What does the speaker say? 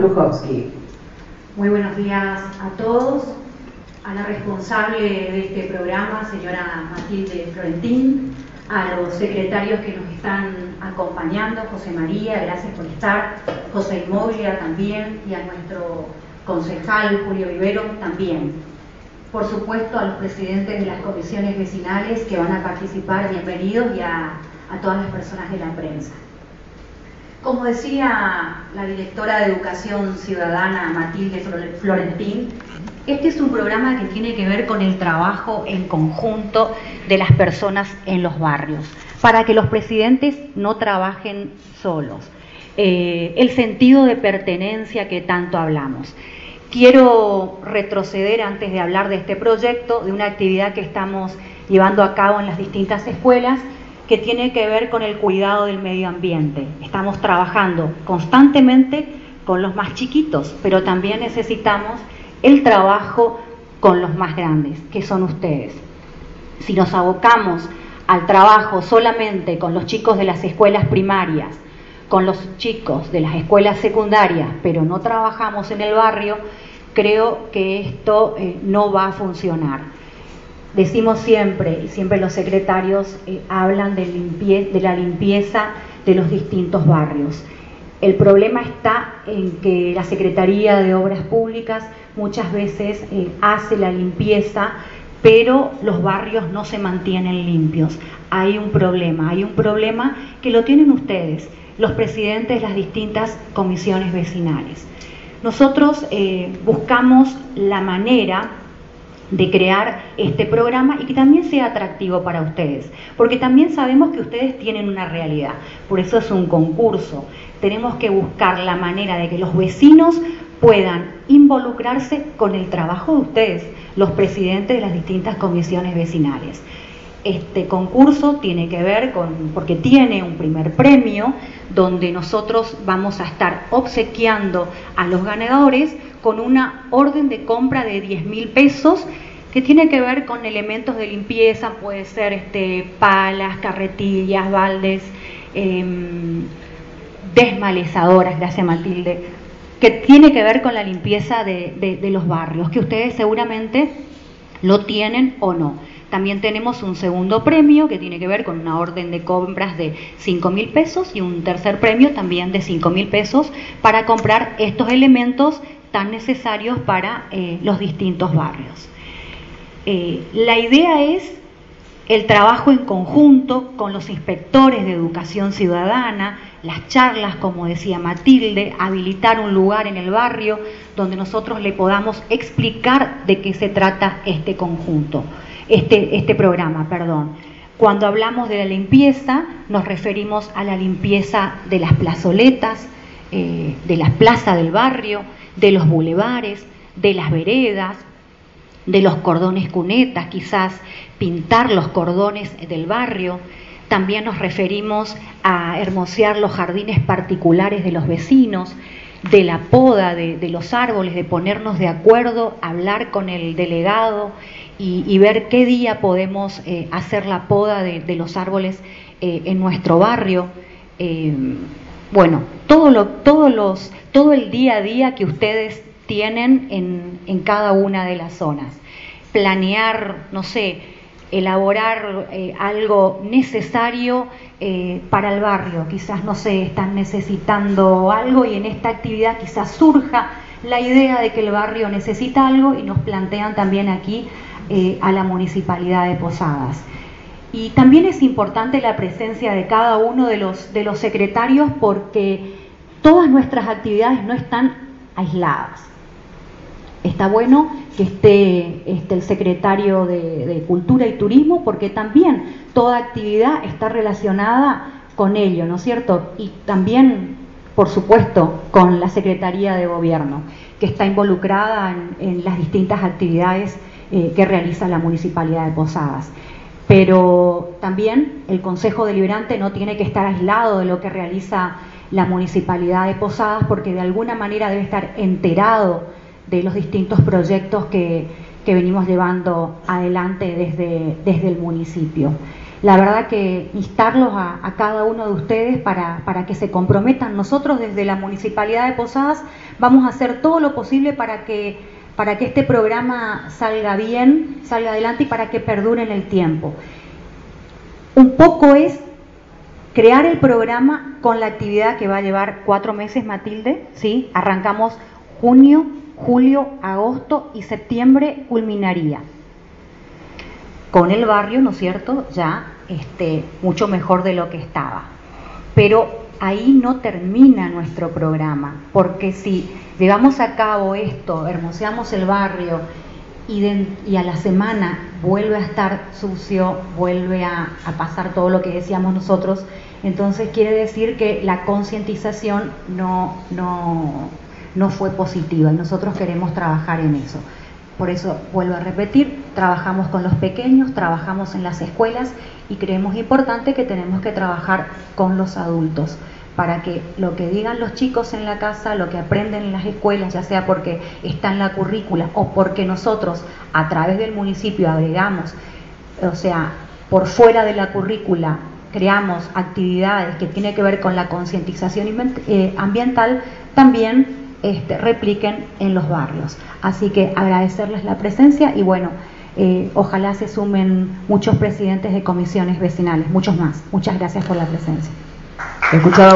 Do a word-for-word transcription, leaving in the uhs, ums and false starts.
Krukowski. Muy buenos días a todos. A la responsable de este programa, señora Matilde Florentín, a los secretarios que nos están acompañando, José María, gracias por estar, José Imoglia también, y a nuestro concejal Julio Vivero también. Por supuesto, a los presidentes de las comisiones vecinales que van a participar, bienvenidos, y a, a todas las personas de la prensa. Como decía la directora de Educación Ciudadana, Matilde Florentín, este es un programa que tiene que ver con el trabajo en conjunto de las personas en los barrios, para que los presidentes no trabajen solos. Eh, el sentido de pertenencia que tanto hablamos. Quiero retroceder antes de hablar de este proyecto, de una actividad que estamos llevando a cabo en las distintas escuelas, que tiene que ver con el cuidado del medio ambiente. Estamos trabajando constantemente con los más chiquitos, pero también necesitamos el trabajo con los más grandes, que son ustedes. Si nos abocamos al trabajo solamente con los chicos de las escuelas primarias, con los chicos de las escuelas secundarias, pero no trabajamos en el barrio, creo que esto eh, no va a funcionar. Decimos siempre, y siempre los secretarios eh, hablan de, limpie, de la limpieza de los distintos barrios. El problema está en que la Secretaría de Obras Públicas muchas veces eh, hace la limpieza, pero los barrios no se mantienen limpios. Hay un problema, hay un problema que lo tienen ustedes, los presidentes de las distintas comisiones vecinales. Nosotros eh, buscamos la manera de crear este programa y que también sea atractivo para ustedes, porque también sabemos que ustedes tienen una realidad, por eso es un concurso. Tenemos que buscar la manera de que los vecinos puedan involucrarse con el trabajo de ustedes, los presidentes de las distintas comisiones vecinales. Este concurso tiene que ver con, porque tiene un primer premio, donde nosotros vamos a estar obsequiando a los ganadores con una orden de compra de diez mil pesos, que tiene que ver con elementos de limpieza, puede ser este, palas, carretillas, baldes, eh, desmalezadoras, gracias Matilde, que tiene que ver con la limpieza de, de, de los barrios, que ustedes seguramente lo tienen o no. También tenemos un segundo premio que tiene que ver con una orden de compras de cinco mil pesos y un tercer premio también de cinco mil pesos para comprar estos elementos tan necesarios para eh, los distintos barrios. Eh, la idea es el trabajo en conjunto con los inspectores de educación ciudadana, las charlas, como decía Matilde, habilitar un lugar en el barrio donde nosotros le podamos explicar de qué se trata este conjunto, este, este programa, perdón. Cuando hablamos de la limpieza, nos referimos a la limpieza de las plazoletas, eh, de las plazas del barrio, de los bulevares, de las veredas, de los cordones cunetas, quizás pintar los cordones del barrio. También nos referimos a hermosear los jardines particulares de los vecinos, de la poda de, de los árboles, de ponernos de acuerdo, hablar con el delegado y, y ver qué día podemos eh, hacer la poda de, de los árboles eh, en nuestro barrio. Eh, bueno, todo, lo, todos los, todo el día a día que ustedes tienen en, en cada una de las zonas. Planear, no sé, elaborar eh, algo necesario eh, para el barrio. Quizás, no sé, están necesitando algo y en esta actividad quizás surja la idea de que el barrio necesita algo y nos plantean también aquí eh, a la Municipalidad de Posadas. Y también es importante la presencia de cada uno de los, de los secretarios, porque todas nuestras actividades no están aisladas. Está bueno que esté, esté el secretario de, de Cultura y Turismo, porque también toda actividad está relacionada con ello, ¿no es cierto? Y también, por supuesto, con la Secretaría de Gobierno, que está involucrada en, en las distintas actividades eh, que realiza la Municipalidad de Posadas. Pero también el Consejo Deliberante no tiene que estar aislado de lo que realiza la Municipalidad de Posadas, porque de alguna manera debe estar enterado de los distintos proyectos que, que venimos llevando adelante desde, desde el municipio. la verdad que instarlos a, a cada uno de ustedes para, para que se comprometan. Nosotros desde la Municipalidad de Posadas vamos a hacer todo lo posible para que, para que este programa salga bien, salga adelante y para que perdure en el tiempo. Un poco es crear el programa con la actividad que va a llevar cuatro meses, Matilde, ¿sí? Arrancamos junio, julio, agosto y septiembre culminaría. Con el barrio, ¿no es cierto?, ya este, mucho mejor de lo que estaba. Pero ahí no termina nuestro programa, porque si llevamos a cabo esto, hermoseamos el barrio y, de, y a la semana vuelve a estar sucio, vuelve a, a pasar todo lo que decíamos nosotros, entonces quiere decir que la concientización no, no, no fue positiva y nosotros queremos trabajar en eso. Por eso, vuelvo a repetir, trabajamos con los pequeños, trabajamos en las escuelas y creemos importante que tenemos que trabajar con los adultos para que lo que digan los chicos en la casa, lo que aprenden en las escuelas, ya sea porque está en la currícula o porque nosotros a través del municipio agregamos, o sea, por fuera de la currícula creamos actividades que tienen que ver con la concientización ambiental, también Este, repliquen en los barrios. Así que agradecerles la presencia y bueno, eh, ojalá se sumen muchos presidentes de comisiones vecinales, muchos más. Muchas gracias por la presencia. Escuchado.